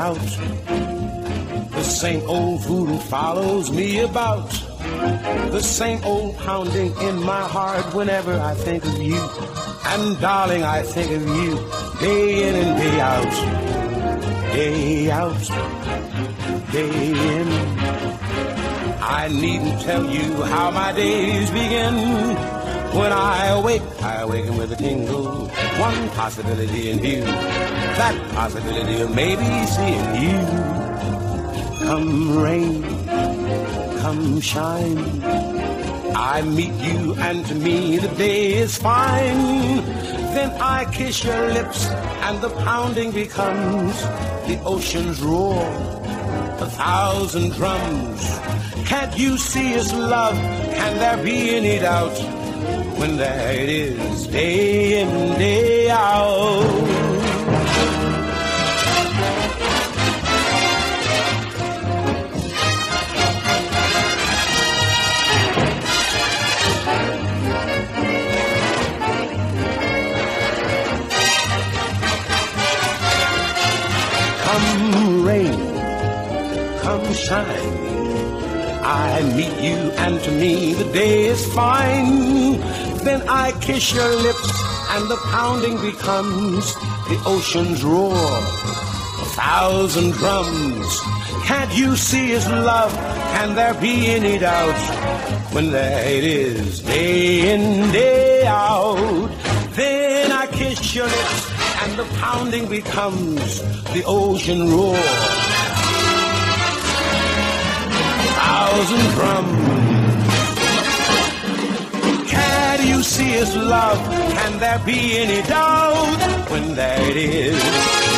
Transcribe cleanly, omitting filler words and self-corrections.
out. The same old voodoo follows me about. The same old pounding in my heart whenever I think of you. And darling, I think of you day in and day out. Day out, day in. I needn't tell you how my days begin. When I awaken with a tingle. One possibility in view, that possibility of maybe seeing you. Come rain, come shine, I meet you and to me the day is fine. Then I kiss your lips and the pounding becomes the ocean's roar, 1,000 drums. Can't you see it's love? Can there be any doubt? When there it is, day in, day out. Come rain, come shine, I meet you and to me the day is fine. Then I kiss your lips and the pounding becomes the ocean's roar, 1,000 drums. Can't you see it's love? Can there be any doubt? When there it is, day in, day out. Then I kiss your lips and the pounding becomes the ocean roar, 1,000 drums. Can you see it's love? Can there be any doubt? When there it is,